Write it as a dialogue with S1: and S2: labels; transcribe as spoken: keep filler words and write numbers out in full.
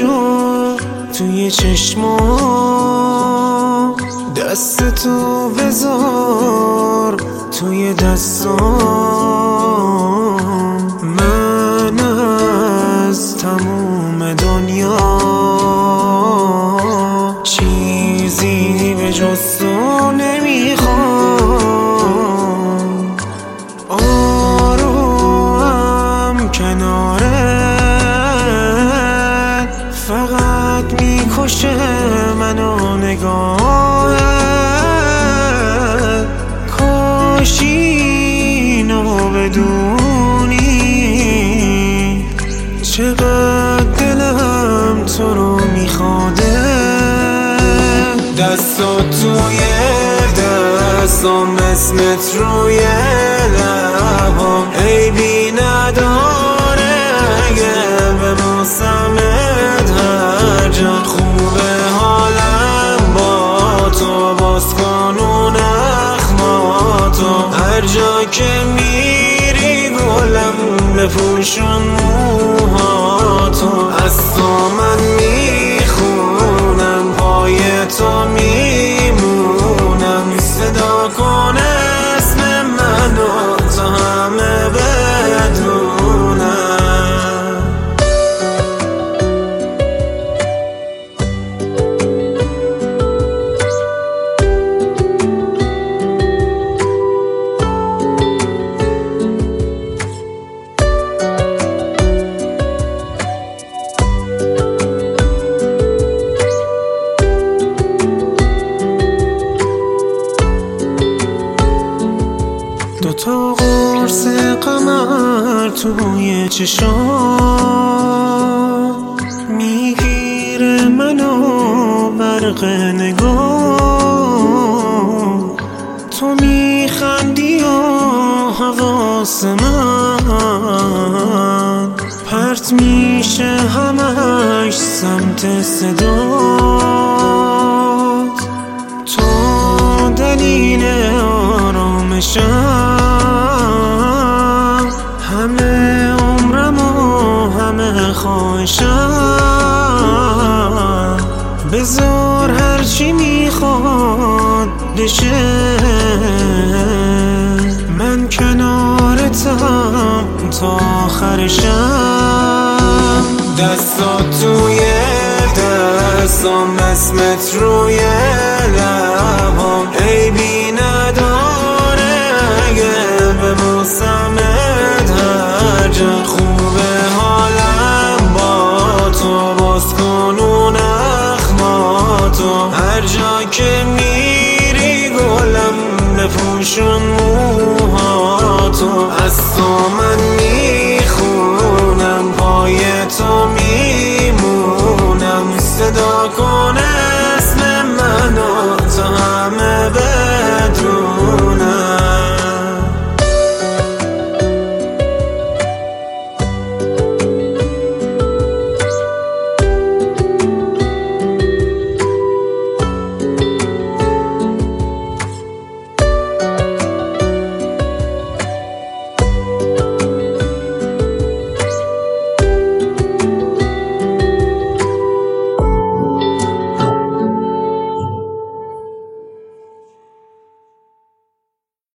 S1: شو توی چشمام، دست تو بذار توی دستام. من از تموم دنیا چیزی به جز تو نمیخوام. آروم کنارت فقط میکشه منو نگاهت. کاش اینو بدونی چقدر دلم تو رو میخواده. دستات توی دستام، اسمت روی لبام، عیبی نداره اگه ببوسمت هر جا. خوبه حالم با تو، باز کن اون اخماتو. هر جا که میری گلم بپوشون موهاتو. از تو من میخونم، پای تو میمونم. صدا کن اسم منو تا همه بدونم. دوتا قرص قمر توی چشام، میگیره منو برق نگاه. تو میخندی و حواس من پرت میشه همش سمت صدات. تو دلیل آرامشم، همه عمرم و همه خواهشم. بذار هرچی میخواد بشه، من کنارتم تا آخرشم. دستات توی دستام، اسمت روی لبام، عیبی نداره اگه ببوسمت هر جا. خوبه